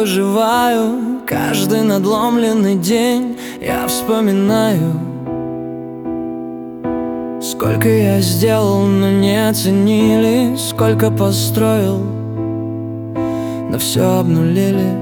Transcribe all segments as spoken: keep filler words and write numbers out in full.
выживаю. Каждый надломленный день я вспоминаю, сколько я сделал, но не оценили, сколько построил, но все обнулили.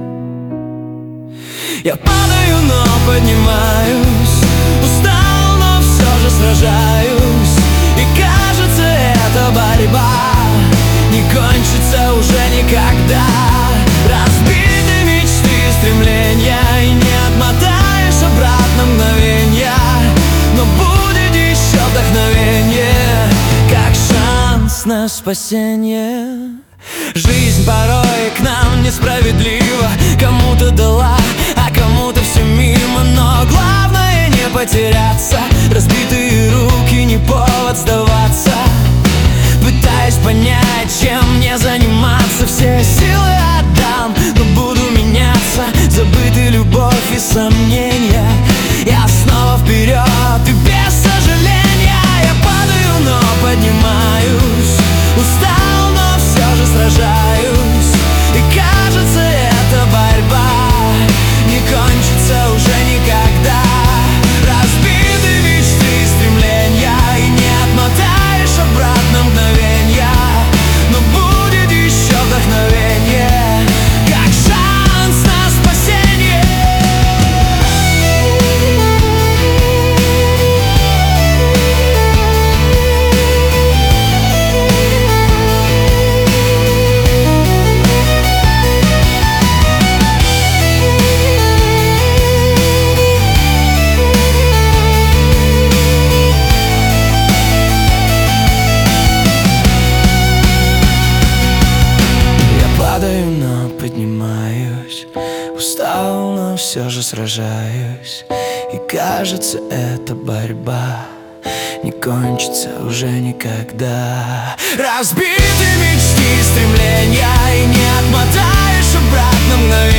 Я падаю, но поднимаюсь, устал, но все же сражаюсь. И кажется, эта борьба не кончится уже никогда. Разбиты мечты и стремления, и не отмотаешь обратно мгновенья. Но будет еще вдохновение, как шанс на спасение. Жизнь порой к нам несправедлива, кому-то дала, а кому-то все мимо. Но главное не потеряться, разбитые руки не повод сдаваться. Пытаюсь понять, чем мне заниматься, все силы отдам, но буду меняться. Забыты любовь и сомнения, я снова вперед и без сожаления. Я падаю, но поднимаюсь, устал, но все же сражаюсь. И кажется, эта борьба не кончится уже никогда. Разбиты мечты и стремления, и не отмотаешь обратно мгновенья. Но будет еще вдохновение, как шанс на спасение. Поднимаюсь, устал, но все же сражаюсь. И кажется, эта борьба не кончится уже никогда. Разбиты мечты и стремления, и не отмотаешь обратно мгновенье.